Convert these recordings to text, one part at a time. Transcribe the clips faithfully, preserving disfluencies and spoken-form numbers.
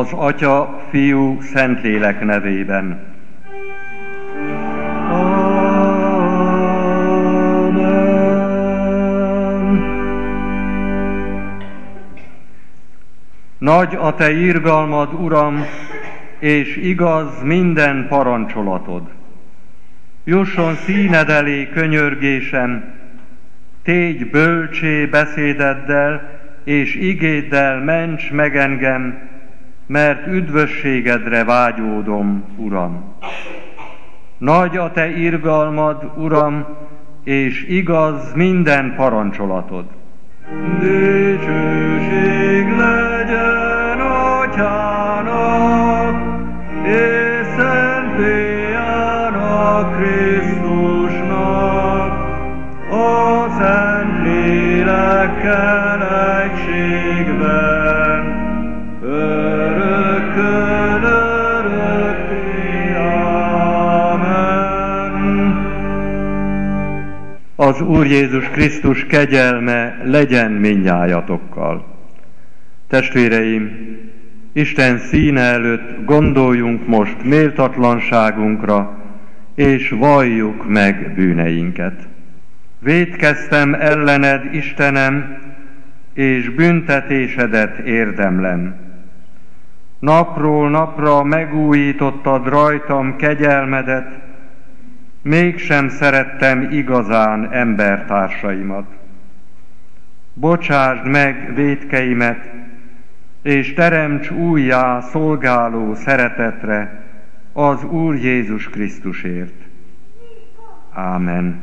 Az Atya, Fiú, Szentlélek nevében. Amen. Nagy a te irgalmad, Uram, és igaz minden parancsolatod. Jusson színed elé könyörgésem, tégy bölcsé beszédeddel, és igéddel ments meg engem, mert üdvösségedre vágyódom, Uram. Nagy a te irgalmad, Uram, és igaz minden parancsolatod. Dicsőség legyen Atyának, és Szent Fiának, Krisztusnak, a Szent Lélekkel egységben, örökkön örökké. Amen. Az Úr Jézus Krisztus kegyelme legyen mindnyájatokkal. Testvéreim, Isten színe előtt gondoljunk most méltatlanságunkra, és valljuk meg bűneinket. Vétkeztem ellened, Istenem, és büntetésedet érdemlem. Napról napra megújítottad rajtam kegyelmedet, mégsem szerettem igazán embertársaimat. Bocsásd meg vétkeimet, és teremts újjá szolgáló szeretetre az Úr Jézus Krisztusért. Ámen.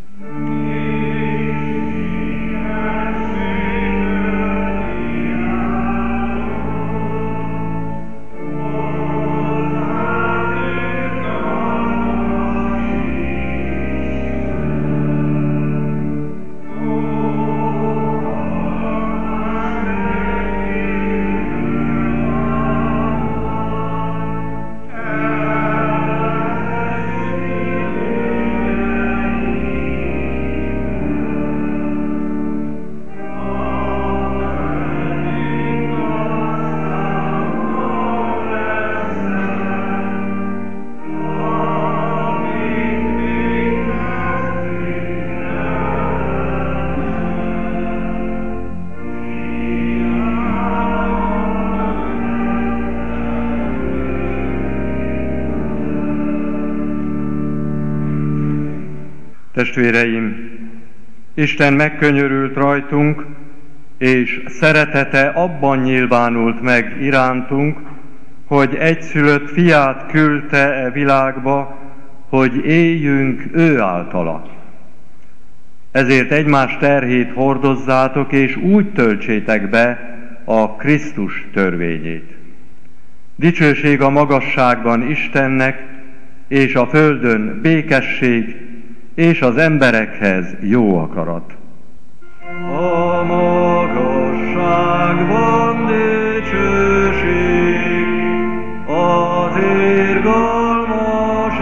Testvéreim, Isten megkönyörült rajtunk, és szeretete abban nyilvánult meg irántunk, hogy egyszülött fiát küldte e világba, hogy éljünk ő általa. Ezért egymás terhét hordozzátok, és úgy töltsétek be a Krisztus törvényét. Dicsőség a magasságban Istennek, és a földön békesség, és az emberekhez jó akarat. A magasságban dicsőség az irgalmas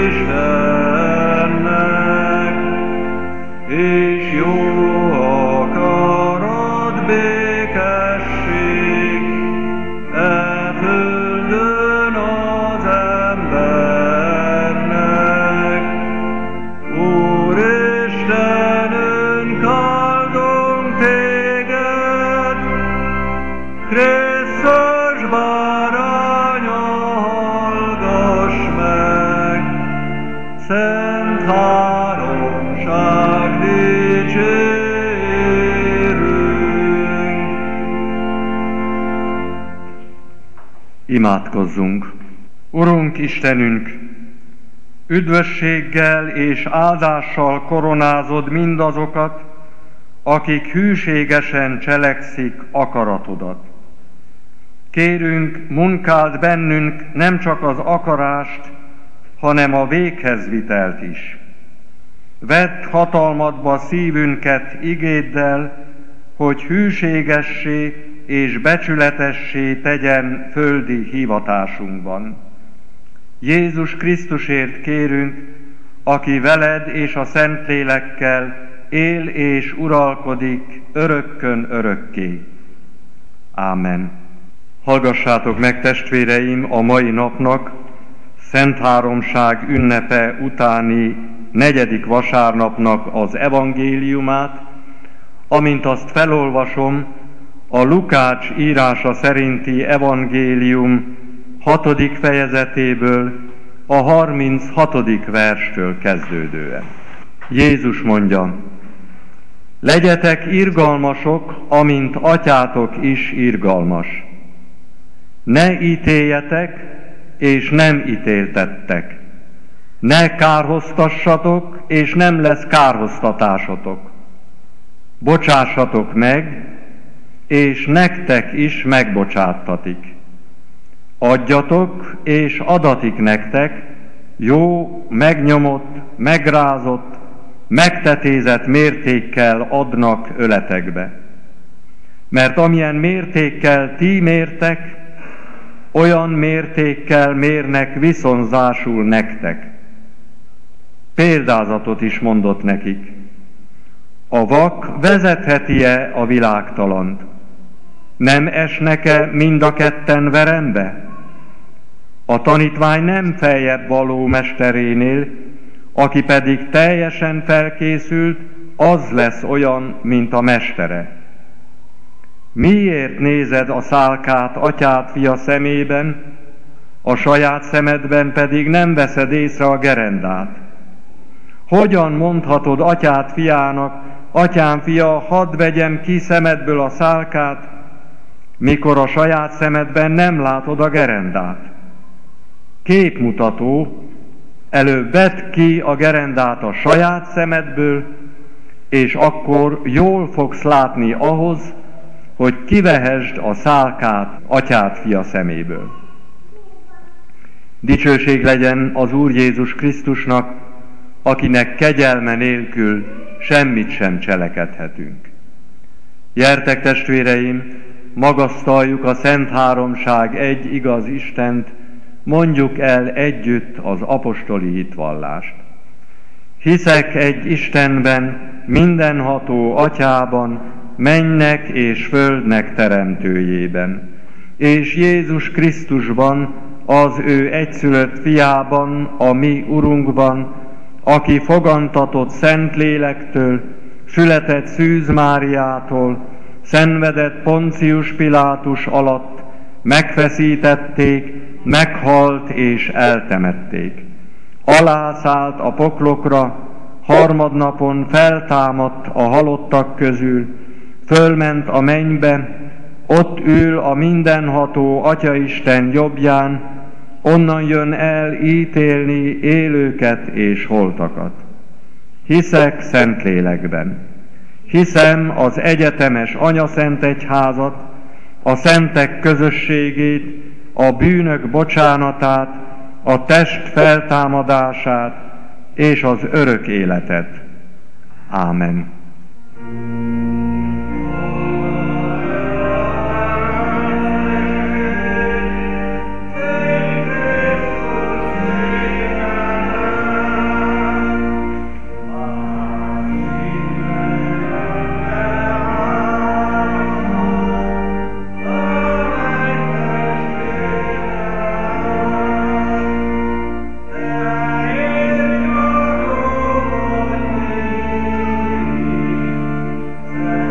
Istennek, és jó akarat, békesség e földön az embernek. Úristenünk, áldunk téged, Krisztus báránya, hallgass meg, szent háromság dicsérünk. Imádkozzunk! Urunk Istenünk, üdvösséggel és áldással koronázod mindazokat, akik hűségesen cselekszik akaratodat. Kérünk, munkáld bennünk nem csak az akarást, hanem a véghezvitelt is. Vedd hatalmadba szívünket igéddel, hogy hűségessé és becsületessé tegyen földi hivatásunkban. Jézus Krisztusért kérünk, aki veled és a Szentlélekkel él és uralkodik örökkön örökké. Ámen. Hallgassátok meg, testvéreim, a mai napnak, Szent Háromság ünnepe utáni negyedik vasárnapnak az evangéliumát, amint azt felolvasom a Lukács írása szerinti evangélium hatodik fejezetéből, a harminchatodik verstől kezdődően. Jézus mondja: legyetek irgalmasok, amint atyátok is irgalmas. Ne ítéljetek, és nem ítéltettek. Ne kárhoztassatok, és nem lesz kárhoztatásotok. Bocsássatok meg, és nektek is megbocsáttatik. Adjatok, és adatik nektek, jó, megnyomott, megrázott, megtetézett mértékkel adnak öletekbe. Mert amilyen mértékkel ti mértek, olyan mértékkel mérnek viszonzásul nektek. Példázatot is mondott nekik. A vak vezetheti-e a világtalant? Nem esnek-e mind a ketten verembe? A tanítvány nem feljebb való mesterénél, aki pedig teljesen felkészült, az lesz olyan, mint a mestere. Miért nézed a szálkát atyád fia szemében, a saját szemedben pedig nem veszed észre a gerendát? Hogyan mondhatod atyád fiának: atyám fia, hadd vegyem ki szemedből a szálkát, mikor a saját szemedben nem látod a gerendát? Képmutató, előbb vedd ki a gerendát a saját szemedből, és akkor jól fogsz látni ahhoz, hogy kivehesd a szálkát atyád fia szeméből. Dicsőség legyen az Úr Jézus Krisztusnak, akinek kegyelme nélkül semmit sem cselekedhetünk. Gyertek, testvéreim, magasztaljuk a Szent Háromság egy igaz Istent, mondjuk el együtt az apostoli hitvallást. Hiszek egy Istenben, mindenható Atyában, mennynek és földnek teremtőjében, és Jézus Krisztusban, az ő egyszülött fiában, a mi Urunkban, aki fogantatott Szentlélektől, született Szűz Máriától, szenvedett Poncius Pilátus alatt, megfeszítették, meghalt és eltemették. Alászállt a poklokra, harmadnapon feltámadt a halottak közül, fölment a mennybe, ott ül a mindenható Atyaisten jobbján, onnan jön el ítélni élőket és holtakat. Hiszek Szentlélekben. Hiszem az egyetemes anyaszentegyházat, a szentek közösségét, a bűnök bocsánatát, a test feltámadását és az örök életet. Ámen. Amen.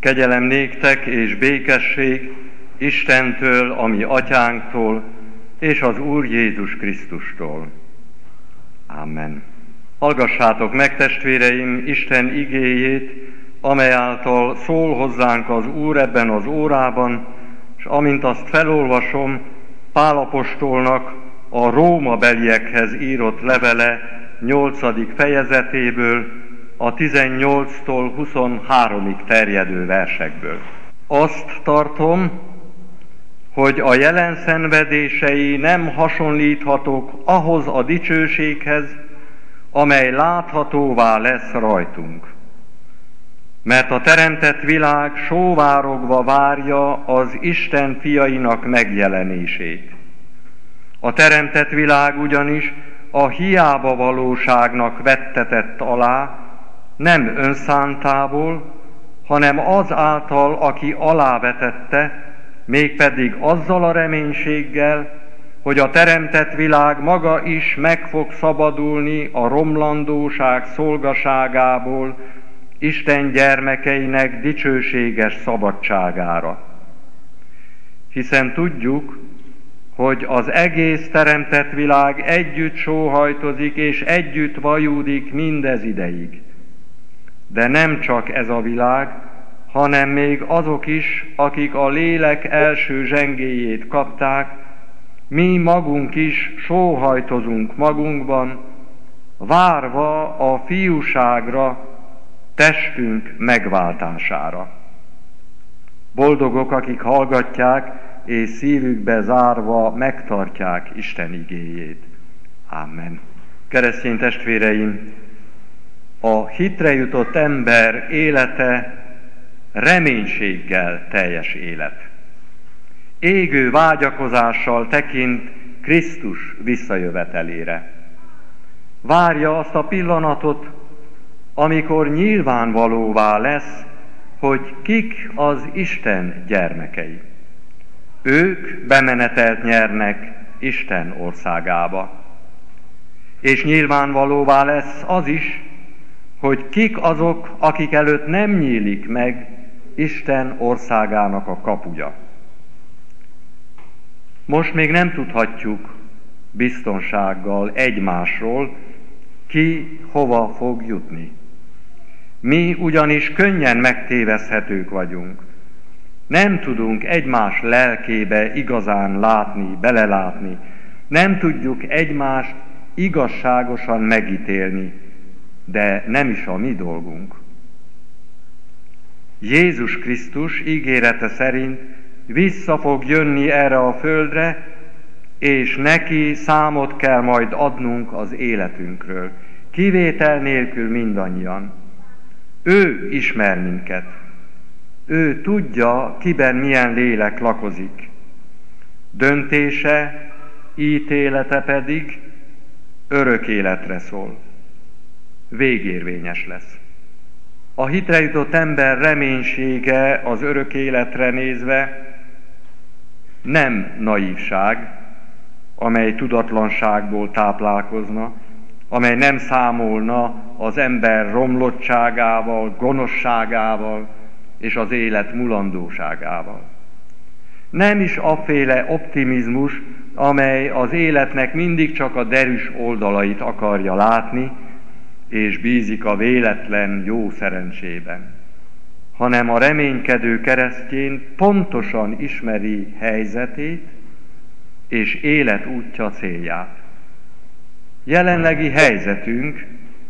Kegyelem néktek és békesség Istentől, a mi atyánktól, és az Úr Jézus Krisztustól. Amen. Hallgassátok meg, testvéreim, Isten igéjét, amely által szól hozzánk az Úr ebben az órában, és amint azt felolvasom, Pál apostolnak a Róma beliekhez írott levele nyolcadik fejezetéből, a tizennyolctól huszonháromig terjedő versekből. Azt tartom, hogy a jelen szenvedései nem hasonlíthatók ahhoz a dicsőséghez, amely láthatóvá lesz rajtunk. Mert a teremtett világ sóvárogva várja az Isten fiainak megjelenését. A teremtett világ ugyanis a hiába valóságnak vettetett alá, nem önszántából, hanem az által, aki alávetette, mégpedig azzal a reménységgel, hogy a teremtett világ maga is meg fog szabadulni a romlandóság szolgaságából, Isten gyermekeinek dicsőséges szabadságára. Hiszen tudjuk, hogy az egész teremtett világ együtt sóhajtozik és együtt vajúdik mindez ideig. De nem csak ez a világ, hanem még azok is, akik a lélek első zsengéjét kapták, mi magunk is sóhajtozunk magunkban, várva a fiúságra, testünk megváltására. Boldogok, akik hallgatják, és szívükbe zárva megtartják Isten igéjét. Amen. Keresztény testvéreim, a hitre jutott ember élete reménységgel teljes élet. Égő vágyakozással tekint Krisztus visszajövetelére. Várja azt a pillanatot, amikor nyilvánvalóvá lesz, hogy kik az Isten gyermekei. Ők bemenetelt nyernek Isten országába. És nyilvánvalóvá lesz az is, hogy kik azok, akik előtt nem nyílik meg Isten országának a kapuja. Most még nem tudhatjuk biztonsággal egymásról, ki hova fog jutni. Mi ugyanis könnyen megtéveszthetők vagyunk. Nem tudunk egymás lelkébe igazán látni, belelátni. Nem tudjuk egymást igazságosan megítélni, de nem is a mi dolgunk. Jézus Krisztus ígérete szerint vissza fog jönni erre a földre, és neki számot kell majd adnunk az életünkről, kivétel nélkül mindannyian. Ő ismer minket. Ő tudja, kiben milyen lélek lakozik. Döntése, ítélete pedig örök életre szól. Végérvényes lesz. A hitre jutott ember reménysége az örök életre nézve nem naívság, amely tudatlanságból táplálkozna, amely nem számolna az ember romlottságával, gonoszságával és az élet mulandóságával. Nem is afféle optimizmus, amely az életnek mindig csak a derűs oldalait akarja látni, és bízik a véletlen jó szerencsében, hanem a reménykedő keresztény pontosan ismeri helyzetét és életútja célját. Jelenlegi helyzetünk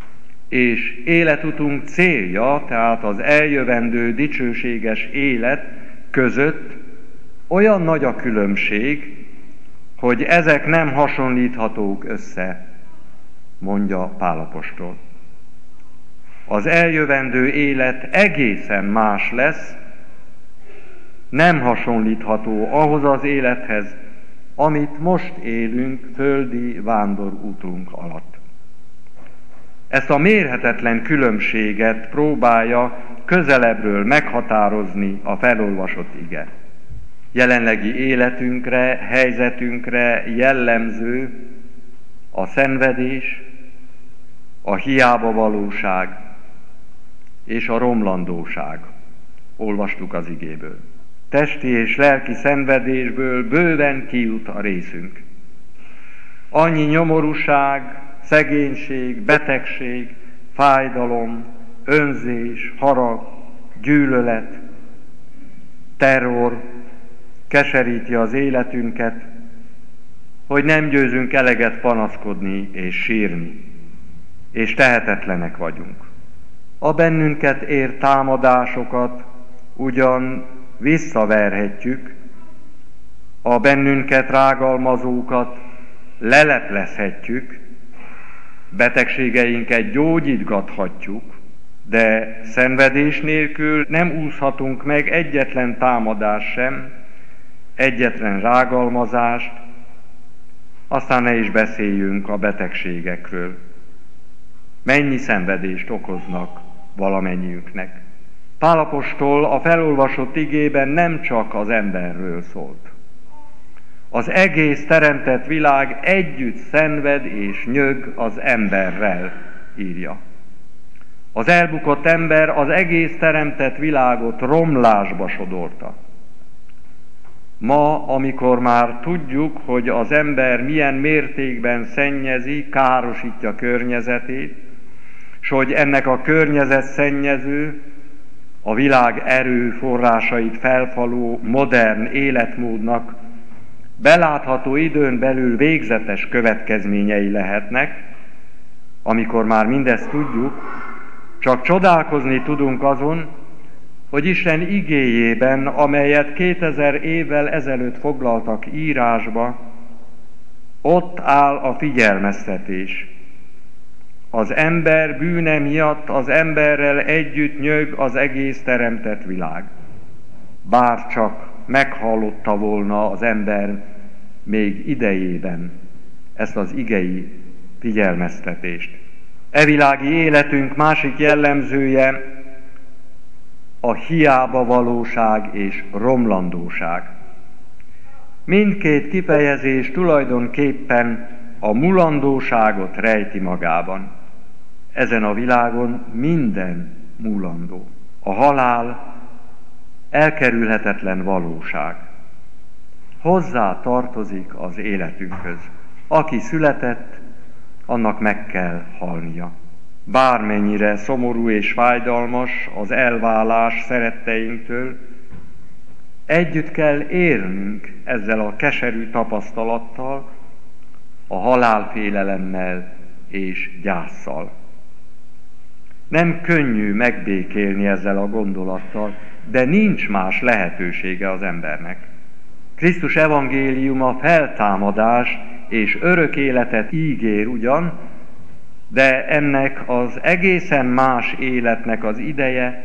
és életutunk célja, tehát az eljövendő dicsőséges élet között olyan nagy a különbség, hogy ezek nem hasonlíthatók össze, mondja Pál apostol. Az eljövendő élet egészen más lesz, nem hasonlítható ahhoz az élethez, amit most élünk földi vándorútunk alatt. Ezt a mérhetetlen különbséget próbálja közelebbről meghatározni a felolvasott ige. Jelenlegi életünkre, helyzetünkre jellemző a szenvedés, a hiába valóság és a romlandóság. olvastuk az igéből. Testi és lelki szenvedésből bőven kijut a részünk. Annyi nyomorúság, szegénység, betegség, fájdalom, önzés, harag, gyűlölet, terror keseríti az életünket, hogy nem győzünk eleget panaszkodni és sírni, és tehetetlenek vagyunk. A bennünket ér támadásokat ugyan visszaverhetjük, a bennünket rágalmazókat leleplezhetjük, betegségeinket gyógyítgathatjuk, de szenvedés nélkül nem úszhatunk meg egyetlen támadás sem, egyetlen rágalmazást, aztán ne is beszéljünk a betegségekről. Mennyi szenvedést okoznak valamennyiünknek. Pál apostol a felolvasott igében nem csak az emberről szólt. Az egész teremtett világ együtt szenved és nyög az emberrel, írja. Az elbukott ember az egész teremtett világot romlásba sodorta. Ma, amikor már tudjuk, hogy az ember milyen mértékben szennyezi, károsítja környezetét, s hogy ennek a környezet szennyező, a világ erőforrásait felfaló modern életmódnak belátható időn belül végzetes következményei lehetnek, amikor már mindezt tudjuk, csak csodálkozni tudunk azon, hogy Isten igéjében, amelyet kétezer évvel ezelőtt foglaltak írásba, ott áll a figyelmeztetés. Az ember bűne miatt az emberrel együtt nyög az egész teremtett világ. Bár csak meghallotta volna az ember még idejében ezt az igei figyelmeztetést. E világi életünk másik jellemzője a hiába valóság és romlandóság. Mindkét kifejezés tulajdonképpen a mulandóságot rejti magában. Ezen a világon minden mulandó. A halál elkerülhetetlen valóság. Hozzá tartozik az életünkhöz. Aki született, annak meg kell halnia. Bármennyire szomorú és fájdalmas az elválás szeretteinktől, együtt kell élnünk ezzel a keserű tapasztalattal, a halálfélelemmel és gyásszal. Nem könnyű megbékélni ezzel a gondolattal, de nincs más lehetősége az embernek. Krisztus evangéliuma feltámadás és örök életet ígér ugyan, de ennek az egészen más életnek az ideje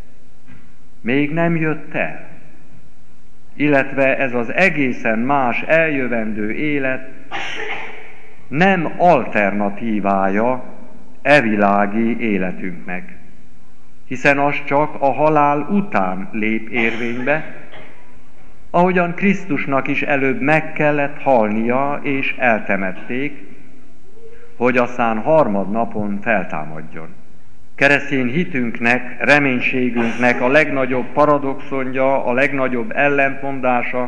még nem jött el. Illetve ez az egészen más eljövendő élet nem alternatívája evilági életünknek, hiszen az csak a halál után lép érvénybe, ahogyan Krisztusnak is előbb meg kellett halnia és eltemették, hogy aztán harmadnapon feltámadjon. Keresztény hitünknek, reménységünknek a legnagyobb paradoxonja, a legnagyobb ellentmondása,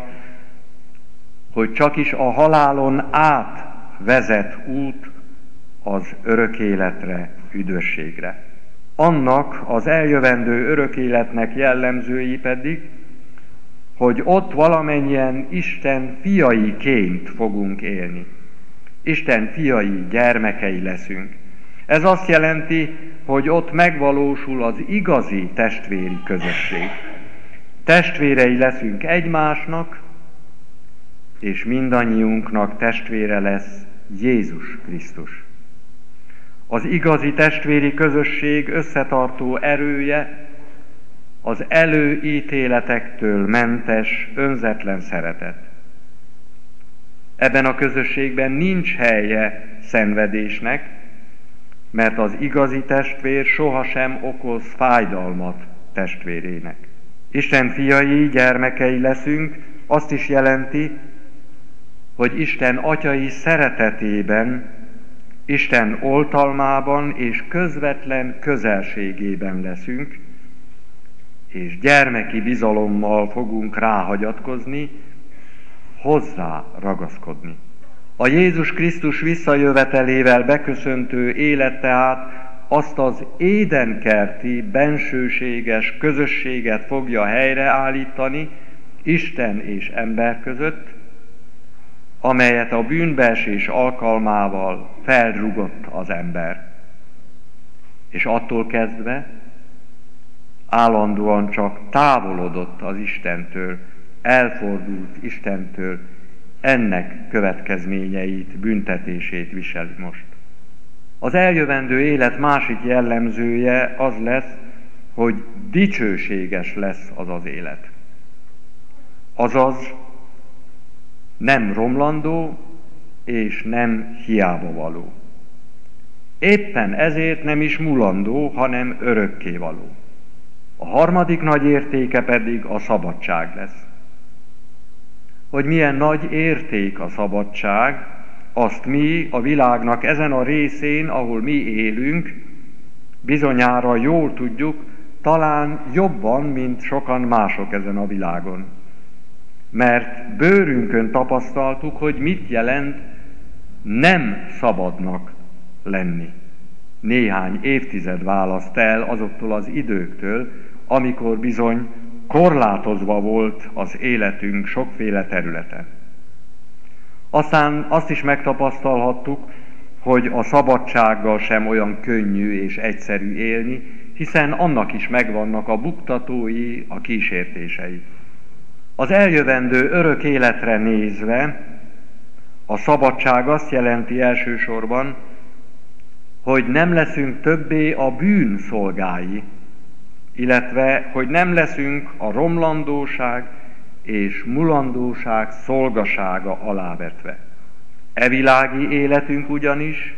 hogy csak is a halálon át vezet út az örök életre, üdvösségre. Annak az eljövendő örök életnek jellemzői pedig, hogy ott valamennyien Isten fiaiként fogunk élni. Isten fiai, gyermekei leszünk. Ez azt jelenti, hogy ott megvalósul az igazi testvéri közösség. Testvérei leszünk egymásnak, és mindannyiunknak testvére lesz Jézus Krisztus. Az igazi testvéri közösség összetartó erője az előítéletektől mentes, önzetlen szeretet. Ebben a közösségben nincs helye szenvedésnek, mert az igazi testvér sohasem okoz fájdalmat testvérének. Isten fiai, gyermekei leszünk, azt is jelenti, hogy Isten atyai szeretetében, Isten oltalmában és közvetlen közelségében leszünk, és gyermeki bizalommal fogunk ráhagyatkozni, hozzá ragaszkodni. A Jézus Krisztus visszajövetelével beköszöntő élet tehát azt az édenkerti, bensőséges közösséget fogja helyreállítani Isten és ember között, amelyet a bűnbeesés alkalmával felrugott az ember. És attól kezdve állandóan csak távolodott az Istentől, elfordult Istentől, ennek következményeit, büntetését viseli most. Az eljövendő élet másik jellemzője az lesz, hogy dicsőséges lesz az az élet. Azaz nem romlandó és nem hiába való. Éppen ezért nem is mulandó, hanem örökkévaló. A harmadik nagy értéke pedig a szabadság lesz. Hogy milyen nagy érték a szabadság, azt mi a világnak ezen a részén, ahol mi élünk, bizonyára jól tudjuk, talán jobban, mint sokan mások ezen a világon. Mert bőrünkön tapasztaltuk, hogy mit jelent nem szabadnak lenni. Néhány évtized választ el azoktól az időktől, amikor bizony korlátozva volt az életünk sokféle területen. Aztán azt is megtapasztalhattuk, hogy a szabadsággal sem olyan könnyű és egyszerű élni, hiszen annak is megvannak a buktatói, a kísértései. Az eljövendő örök életre nézve a szabadság azt jelenti elsősorban, hogy nem leszünk többé a bűn szolgái, illetve hogy nem leszünk a romlandóság és mulandóság szolgasága alávetve. E világi életünk ugyanis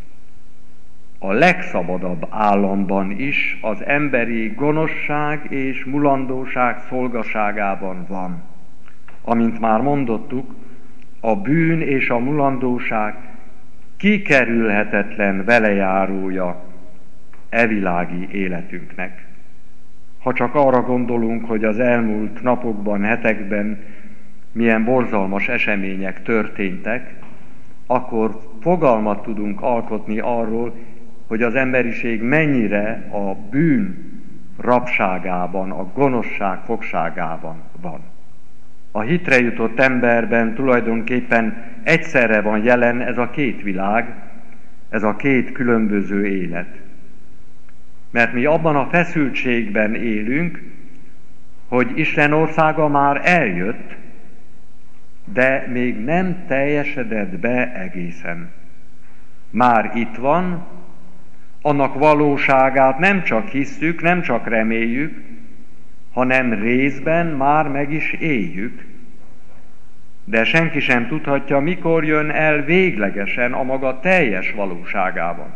a legszabadabb államban is az emberi gonoszság és mulandóság szolgaságában van. Amint már mondottuk, a bűn és a mulandóság kikerülhetetlen velejárója e világi életünknek. Ha csak arra gondolunk, hogy az elmúlt napokban, hetekben milyen borzalmas események történtek, akkor fogalmat tudunk alkotni arról, hogy az emberiség mennyire a bűn rabságában, a gonoszság fogságában van. A hitre jutott emberben tulajdonképpen egyszerre van jelen ez a két világ, ez a két különböző élet. Mert mi abban a feszültségben élünk, hogy Isten országa már eljött, de még nem teljesedett be egészen. Már itt van, annak valóságát nem csak hisszük, nem csak reméljük, hanem részben már meg is éljük. De senki sem tudhatja, mikor jön el véglegesen a maga teljes valóságában.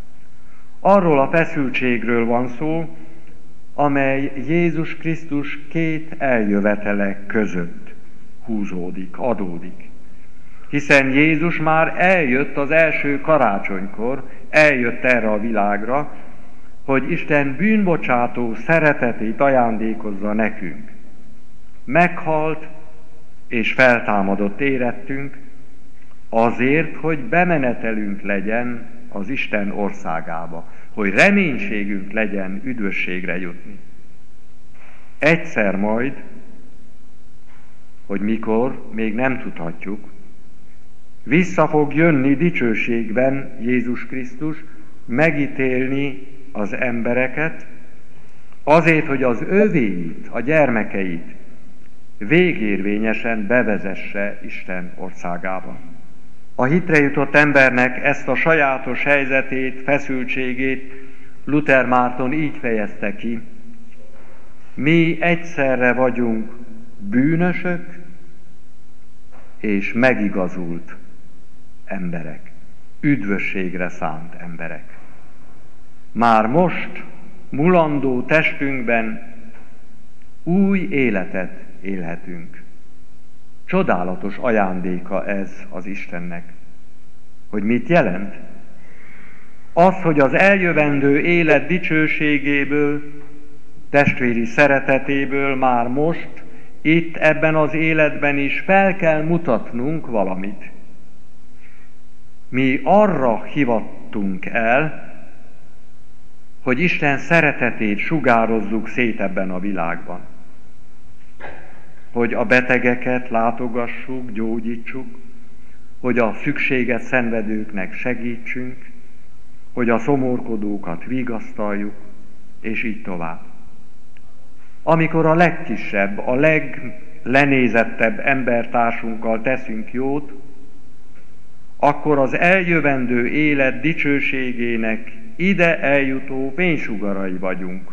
Arról a feszültségről van szó, amely Jézus Krisztus két eljövetele között húzódik, adódik. Hiszen Jézus már eljött az első karácsonykor, eljött erre a világra, hogy Isten bűnbocsátó szeretetét ajándékozza nekünk. Meghalt és feltámadott érettünk, azért, hogy bemenetelünk legyen az Isten országába, hogy reménységünk legyen üdvösségre jutni. Egyszer majd, hogy mikor, még nem tudhatjuk, vissza fog jönni dicsőségben Jézus Krisztus, megítélni az embereket, azért, hogy az övéit, a gyermekeit végérvényesen bevezesse Isten országába. A hitre jutott embernek ezt a sajátos helyzetét, feszültségét Luther Márton így fejezte ki: mi egyszerre vagyunk bűnösök és megigazult emberek, üdvösségre szánt emberek. Már most mulandó testünkben új életet élhetünk. Csodálatos ajándéka ez az Istennek. Hogy mit jelent? Az, hogy az eljövendő élet dicsőségéből testvéri szeretetéből már most, itt ebben az életben is fel kell mutatnunk valamit. Mi arra hivattunk el, hogy Isten szeretetét sugározzuk szét ebben a világban. Hogy a betegeket látogassuk, gyógyítsuk, hogy a szükséget szenvedőknek segítsünk, hogy a szomorkodókat vigasztaljuk, és így tovább. Amikor a legkisebb, a leglenézettebb embertársunkkal teszünk jót, akkor az eljövendő élet dicsőségének ide eljutó fénysugarai vagyunk.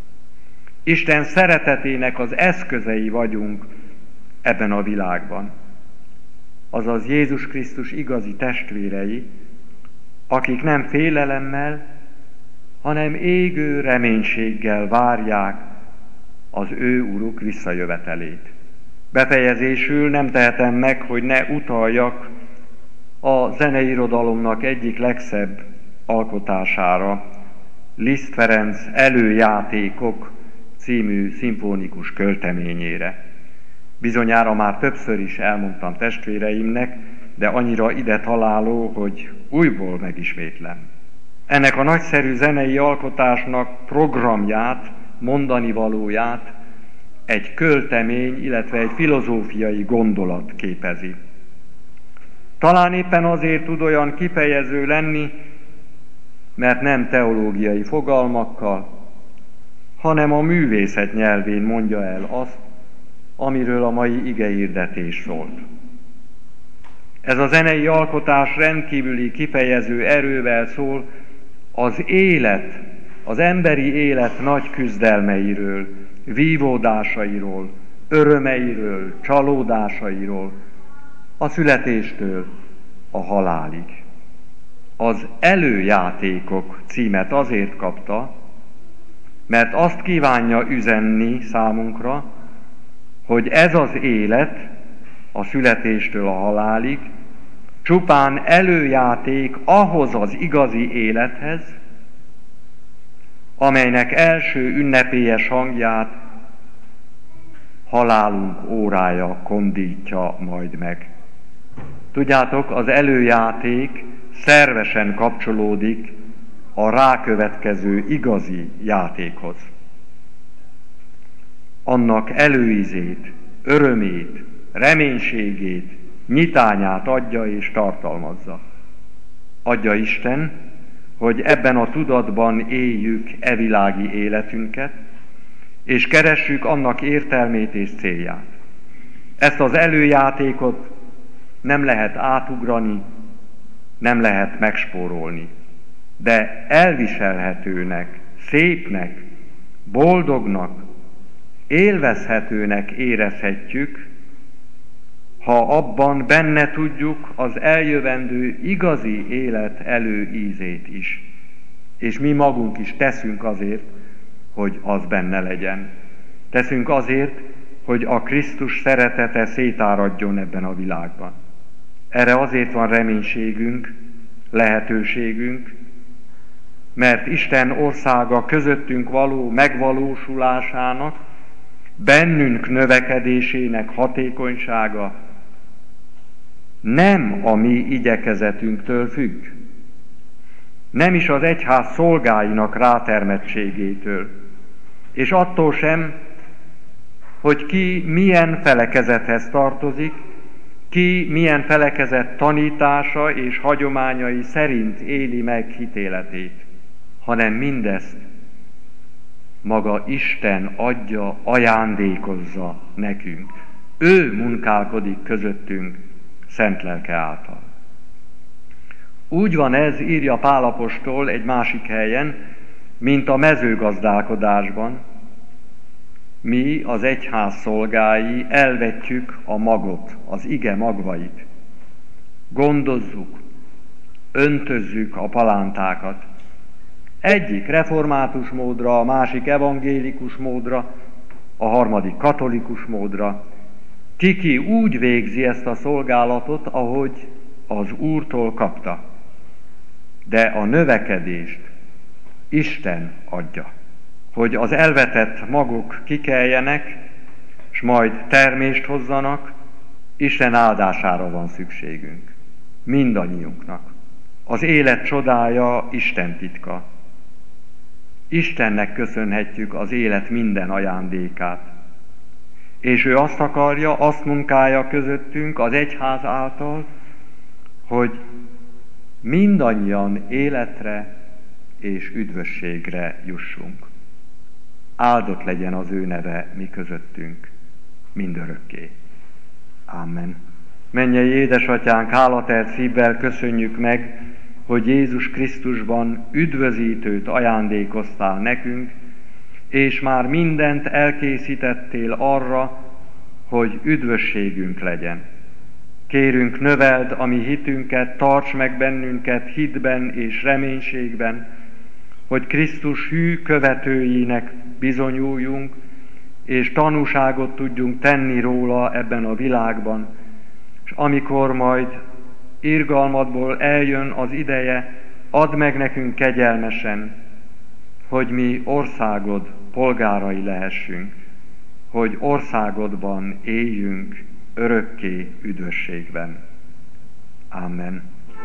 Isten szeretetének az eszközei vagyunk ebben a világban. Azaz Jézus Krisztus igazi testvérei, akik nem félelemmel, hanem égő reménységgel várják az ő Uruk visszajövetelét. Befejezésül nem tehetem meg, hogy ne utaljak a zeneirodalomnak egyik legszebb alkotására, Liszt Ferenc Előjátékok című szimfonikus költeményére. Bizonyára már többször is elmondtam testvéreimnek, de annyira ide találó, hogy újból megismétlem. Ennek a nagyszerű zenei alkotásnak programját, mondani valóját egy költemény, illetve egy filozófiai gondolat képezi. Talán éppen azért tud olyan kifejező lenni, mert nem teológiai fogalmakkal, hanem a művészet nyelvén mondja el azt, amiről a mai igehirdetés szólt. Ez a zenei alkotás rendkívüli kifejező erővel szól az élet, az emberi élet nagy küzdelmeiről, vívódásairól, örömeiről, csalódásairól, a születéstől a halálig. Az Előjátékok címet azért kapta, mert azt kívánja üzenni számunkra, hogy ez az élet a születéstől a halálig csupán előjáték ahhoz az igazi élethez, amelynek első ünnepélyes hangját halálunk órája kondítja majd meg. Tudjátok, az előjáték szervesen kapcsolódik a rákövetkező igazi játékhoz. Annak előízét, örömét, reménységét, nyitányát adja és tartalmazza. Adja Isten, hogy ebben a tudatban éljük e világi életünket, és keressük annak értelmét és célját. Ezt az előjátékot nem lehet átugrani, nem lehet megspórolni, de elviselhetőnek, szépnek, boldognak, élvezhetőnek érezhetjük, ha abban benne tudjuk az eljövendő igazi élet előízét is. És mi magunk is teszünk azért, hogy az benne legyen. Teszünk azért, hogy a Krisztus szeretete szétáradjon ebben a világban. Erre azért van reménységünk, lehetőségünk, mert Isten országa közöttünk való megvalósulásának, bennünk növekedésének hatékonysága nem a mi igyekezetünktől függ, nem is az egyház szolgáinak rátermettségétől, és attól sem, hogy ki milyen felekezethez tartozik, ki milyen felekezet tanítása és hagyományai szerint éli meg hitéletét, hanem mindezt maga Isten adja, ajándékozza nekünk. Ő munkálkodik közöttünk szent lelke által. Úgy van ez, írja Pál apostol egy másik helyen, mint a mezőgazdálkodásban. Mi, az egyház szolgái, elvetjük a magot, az ige magvait. Gondozzuk, öntözzük a palántákat. Egyik református módra, a másik evangélikus módra, a harmadik katolikus módra. Kiki úgy végzi ezt a szolgálatot, ahogy az Úrtól kapta. De a növekedést Isten adja. hogy az elvetett magok kikeljenek, és majd termést hozzanak, Isten áldására van szükségünk. Mindannyiunknak. Az élet csodája Isten titka. Istennek köszönhetjük az élet minden ajándékát. És ő azt akarja, azt munkálja közöttünk az egyház által, hogy mindannyian életre és üdvösségre jussunk. Áldott legyen az ő neve mi közöttünk mindörökké. Amen. Mennyei édesatyánk, hálatelt szívvel köszönjük meg, hogy Jézus Krisztusban üdvözítőt ajándékoztál nekünk, és már mindent elkészítettél arra, hogy üdvösségünk legyen. Kérünk, növeld a mi hitünket, tarts meg bennünket hitben és reménységben, hogy Krisztus hű követőinek bizonyuljunk, és tanúságot tudjunk tenni róla ebben a világban, és amikor majd irgalmadból eljön az ideje, add meg nekünk kegyelmesen, hogy mi országod polgárai lehessünk, hogy országodban éljünk örökké üdvösségben. Amen.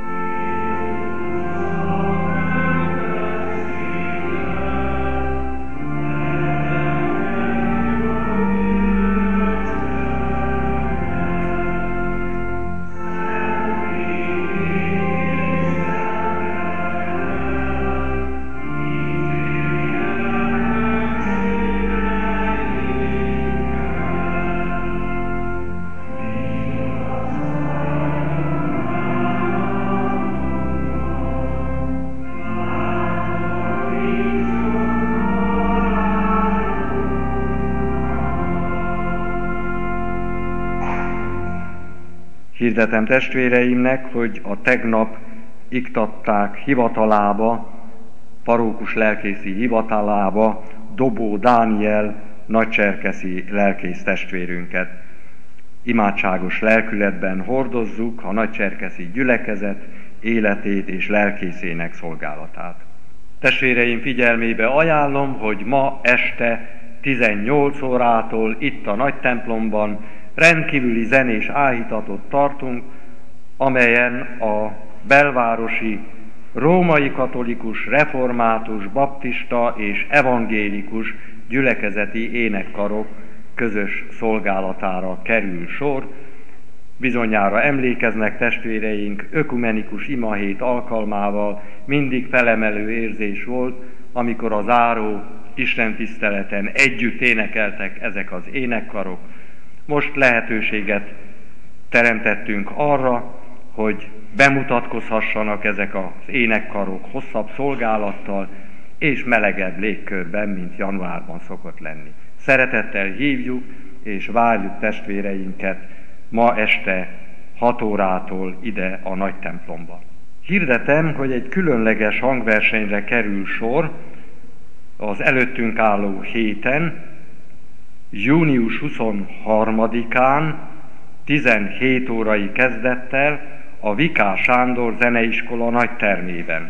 Hirdetem testvéreimnek, hogy a tegnap iktatták hivatalába, parókus lelkészi hivatalába Dobó Dániel nagycserkeszi lelkész testvérünket. Imádságos lelkületben hordozzuk a nagycserkeszi gyülekezet életét és lelkészének szolgálatát. Testvéreim figyelmébe ajánlom, hogy ma este tizennyolc órától itt a nagy templomban rendkívüli zenés áhítatot tartunk, amelyen a belvárosi római katolikus, református, baptista és evangélikus gyülekezeti énekkarok közös szolgálatára kerül sor. Bizonyára emlékeznek testvéreink, ökumenikus imahét alkalmával mindig felemelő érzés volt, amikor a záró istentiszteleten együtt énekeltek ezek az énekkarok. Most lehetőséget teremtettünk arra, hogy bemutatkozhassanak ezek az énekkarok hosszabb szolgálattal és melegebb légkörben, mint januárban szokott lenni. Szeretettel hívjuk és várjuk testvéreinket ma este hat órától ide a nagy templomba. Hirdetem, hogy egy különleges hangversenyre kerül sor az előttünk álló héten, június huszonharmadikán tizenhét órai kezdettel a Vikár Sándor Zeneiskola nagytermében.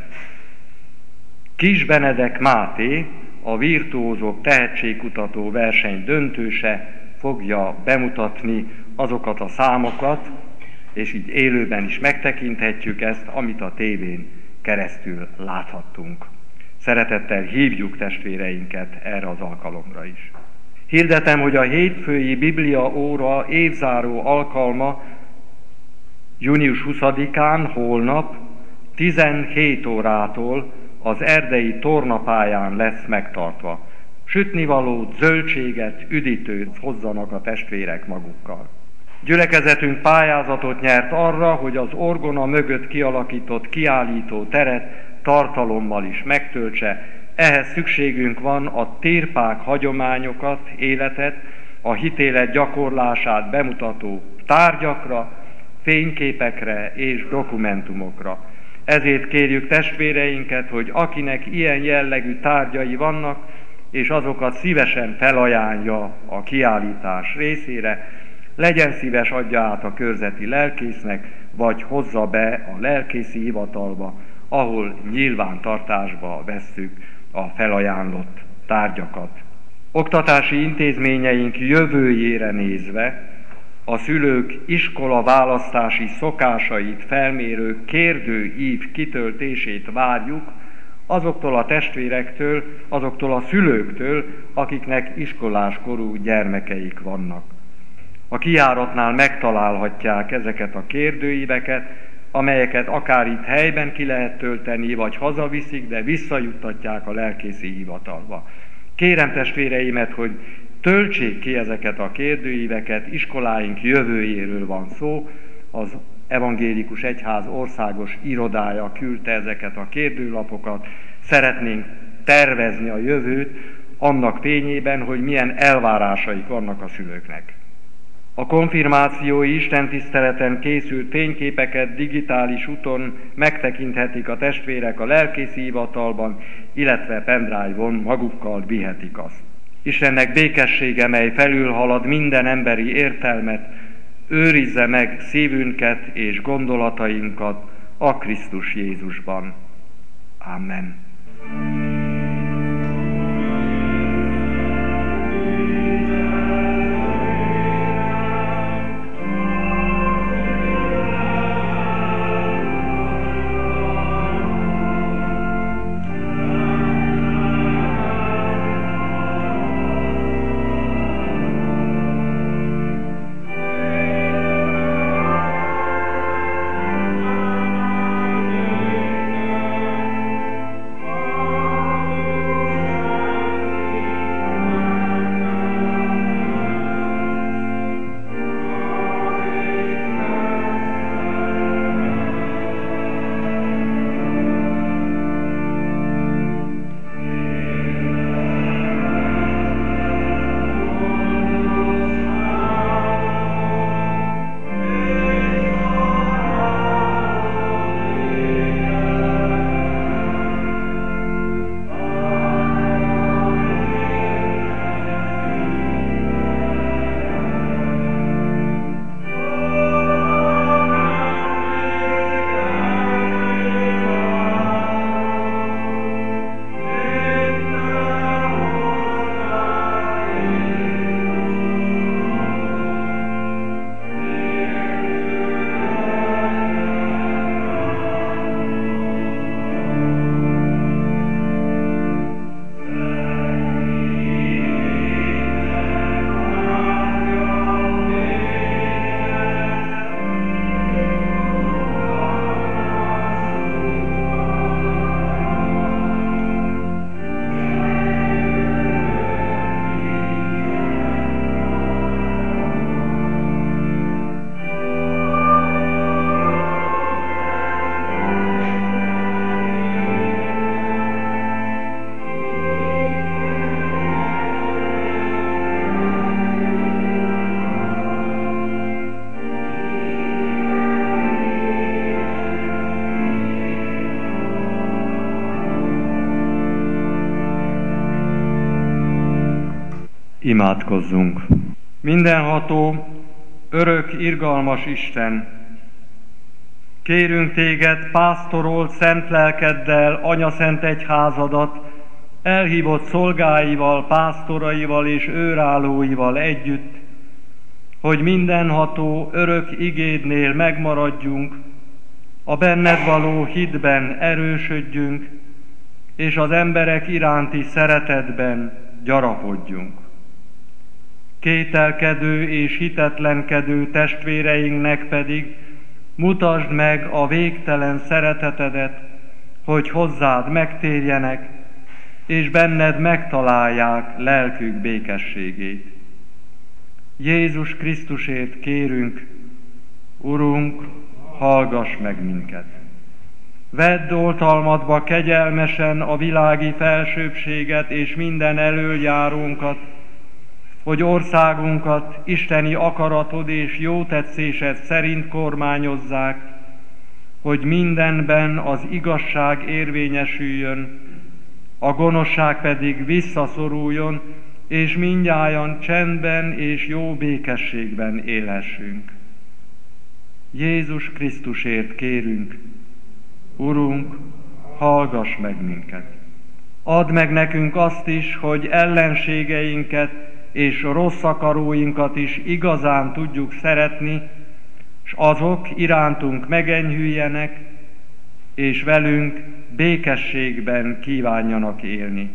Kis Benedek Máté, a virtuózok tehetségkutató verseny döntőse fogja bemutatni azokat a számokat, és így élőben is megtekinthetjük ezt, amit a tévén keresztül láthattunk. Szeretettel hívjuk testvéreinket erre az alkalomra is. Hirdetem, hogy a hétfői Biblia óra évzáró alkalma június huszadikán, holnap tizenhét órától az erdei tornapályán lesz megtartva. Sütnivalót, zöldséget, üdítőt hozzanak a testvérek magukkal. Gyülekezetünk pályázatot nyert arra, hogy az orgona mögött kialakított kiállító teret tartalommal is megtöltse. Ehhez szükségünk van a térpák hagyományokat, életet, a hitélet gyakorlását bemutató tárgyakra, fényképekre és dokumentumokra. Ezért kérjük testvéreinket, hogy akinek ilyen jellegű tárgyai vannak, és azokat szívesen felajánlja a kiállítás részére, legyen szíves, adja át a körzeti lelkésznek, vagy hozza be a lelkészi hivatalba, ahol nyilvántartásba vesszük a felajánlott tárgyakat. Oktatási intézményeink jövőjére nézve a szülők iskola választási szokásait felmérő kérdőív kitöltését várjuk azoktól a testvérektől, azoktól a szülőktől, akiknek iskoláskorú gyermekeik vannak. A kijáratnál megtalálhatják ezeket a kérdőíveket, amelyeket akár itt helyben ki lehet tölteni, vagy hazaviszik, de visszajuttatják a lelkészi hivatalba. Kérem testvéreimet, hogy töltsék ki ezeket a kérdőíveket, iskoláink jövőjéről van szó, az Evangélikus Egyház országos irodája küldte ezeket a kérdőlapokat, szeretnénk tervezni a jövőt annak fényében, hogy milyen elvárásaik vannak a szülőknek. A konfirmációi istentiszteleten készült fényképeket digitális úton megtekinthetik a testvérek a lelkészi hivatalban, illetve pendrive-on magukkal vihetik azt. Istennek békessége, mely felülhalad minden emberi értelmet, őrizze meg szívünket és gondolatainkat a Krisztus Jézusban. Amen. Imádkozzunk! Mindenható, örök, irgalmas Isten, kérünk Téged, pásztorolt szent lelkeddel, anyaszent egyházadat, elhívott szolgáival, pásztoraival és őrállóival együtt, hogy mindenható, örök igédnél megmaradjunk, a benned való hitben erősödjünk, és az emberek iránti szeretetben gyarapodjunk. Kételkedő és hitetlenkedő testvéreinknek pedig mutasd meg a végtelen szeretetedet, hogy hozzád megtérjenek, és benned megtalálják lelkük békességét. Jézus Krisztusért kérünk, Urunk, hallgass meg minket! Vedd oltalmadba kegyelmesen a világi felsőbbséget és minden elöljárónkat, hogy országunkat isteni akaratod és jótetszésed szerint kormányozzák, hogy mindenben az igazság érvényesüljön, a gonoszság pedig visszaszoruljon, és mindnyájan csendben és jó békességben élhessünk. Jézus Krisztusért kérünk, Urunk, hallgass meg minket! Add meg nekünk azt is, hogy ellenségeinket és rossz akaróinkat is igazán tudjuk szeretni, s azok irántunk megenyhüljenek, és velünk békességben kívánjanak élni.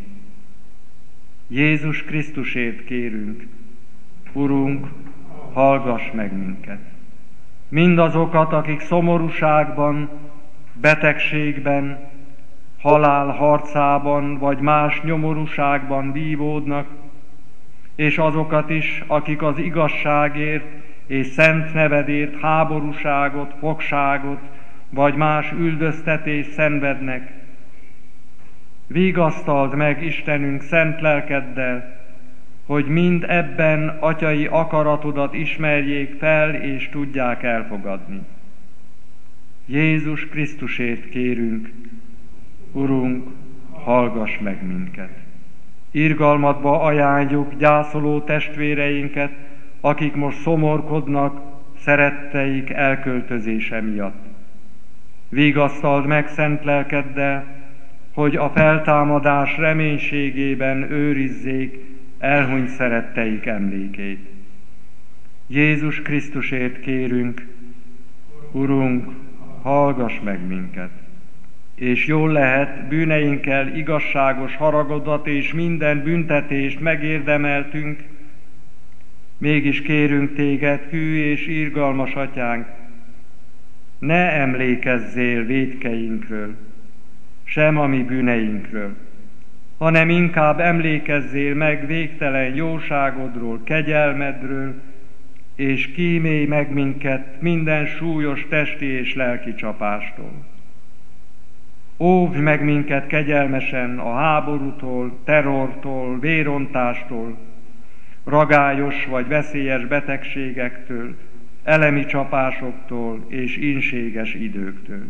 Jézus Krisztusért kérünk, Urunk, hallgass meg minket. Mindazokat, akik szomorúságban, betegségben, halál harcában vagy más nyomorúságban vívódnak, és azokat is, akik az igazságért és szent nevedért háborúságot, fogságot vagy más üldöztetést szenvednek. Vigasztald meg Istenünk szent lelkeddel, hogy mind ebben atyai akaratodat ismerjék fel és tudják elfogadni. Jézus Krisztusért kérünk, Urunk, hallgass meg minket. Irgalmadba ajánljuk gyászoló testvéreinket, akik most szomorkodnak szeretteik elköltözése miatt. Vigasztald meg szent lelkeddel, hogy a feltámadás reménységében őrizzék elhunyt szeretteik emlékét. Jézus Krisztusért kérünk, Urunk, hallgass meg minket. És jól lehet, bűneinkkel igazságos haragodat és minden büntetést megérdemeltünk, mégis kérünk téged, hű és irgalmas atyánk, ne emlékezzél vétkeinkről, sem a mi bűneinkről, hanem inkább emlékezzél meg végtelen jóságodról, kegyelmedről, és kímélj meg minket minden súlyos testi és lelki csapástól. Óvj meg minket kegyelmesen a háborútól, terrortól, vérontástól, ragályos vagy veszélyes betegségektől, elemi csapásoktól és ínséges időktől.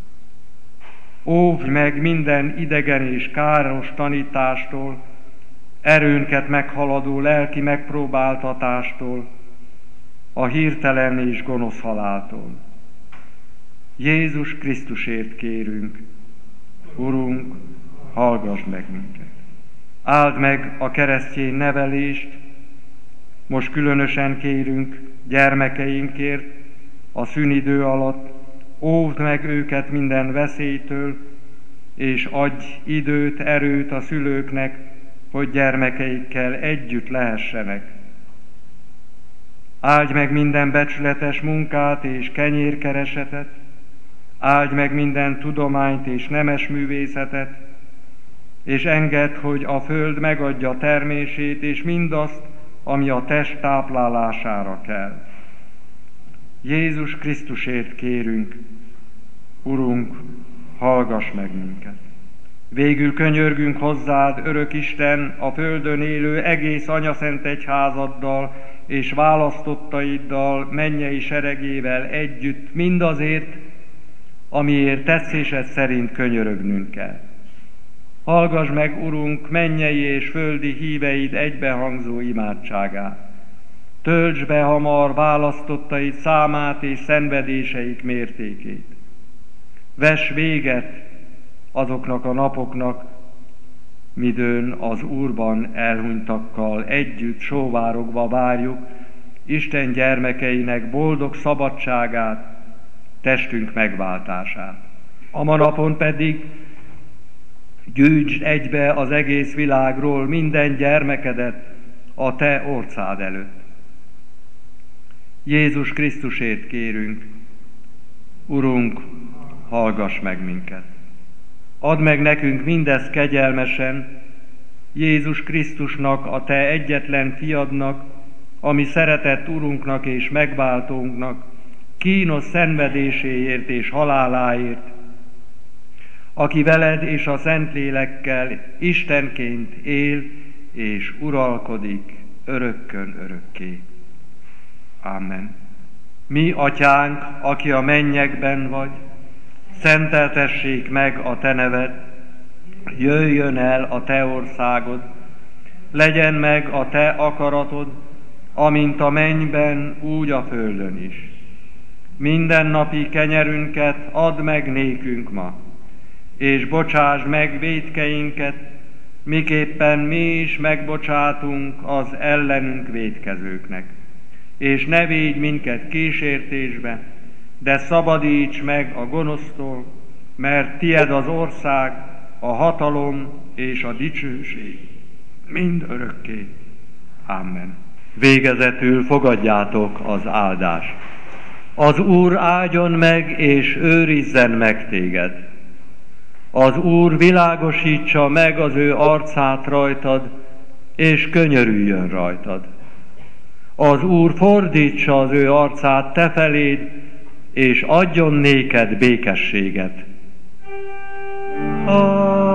Óvj meg minden idegen és káros tanítástól, erőnket meghaladó lelki megpróbáltatástól, a hirtelen és gonosz haláltól. Jézus Krisztusért kérünk, Urunk, hallgass meg minket. Áld meg a keresztény nevelést, most különösen kérünk gyermekeinkért a szünidő alatt, óvd meg őket minden veszélytől, és adj időt, erőt a szülőknek, hogy gyermekeikkel együtt lehessenek. Áldj meg minden becsületes munkát és kenyérkeresetet, áldj meg minden tudományt és nemes művészetet, és engedd, hogy a föld megadja termését és mindazt, ami a test táplálására kell. Jézus Krisztusért kérünk, Urunk, hallgass meg minket. Végül könyörgünk hozzád, örök Isten, a földön élő egész anyaszent egyházaddal és választottaiddal, mennyei seregével együtt, mindazért, amiért tetszésed szerint könyörögnünk kell. Hallgass meg, Urunk, mennyei és földi híveid egybehangzó imádságát. Töltsd be hamar választottaid számát és szenvedéseik mértékét. Vess véget azoknak a napoknak, midőn az Úrban elhunytakkal együtt sóvárogva várjuk Isten gyermekeinek boldog szabadságát, testünk megváltását. A ma napon pedig gyűjtsd egybe az egész világról minden gyermekedet a te orcád előtt. Jézus Krisztusért kérünk, Urunk, hallgass meg minket. Add meg nekünk mindezt kegyelmesen, Jézus Krisztusnak, a te egyetlen fiadnak, ami szeretett Urunknak és megváltónknak, kínos szenvedéséért és haláláért, aki veled és a Szentlélekkel Istenként él és uralkodik örökkön örökké. Amen. Mi, Atyánk, aki a mennyekben vagy, szenteltessék meg a te neved, jöjjön el a te országod, legyen meg a te akaratod, amint a mennyben, úgy a földön is. Mindennapi kenyerünket add meg nékünk ma, és bocsásd meg vétkeinket, miképpen mi is megbocsátunk az ellenünk vétkezőknek. És ne védj minket kísértésbe, de szabadíts meg a gonosztól, mert tied az ország, a hatalom és a dicsőség mind örökké. Amen. Végezetül fogadjátok az áldást. Az Úr áldjon meg és őrizzen meg téged. Az Úr világosítsa meg az ő arcát rajtad, és könyörüljön rajtad. Az Úr fordítsa az ő arcát te feléd, és adjon néked békességet. Amen.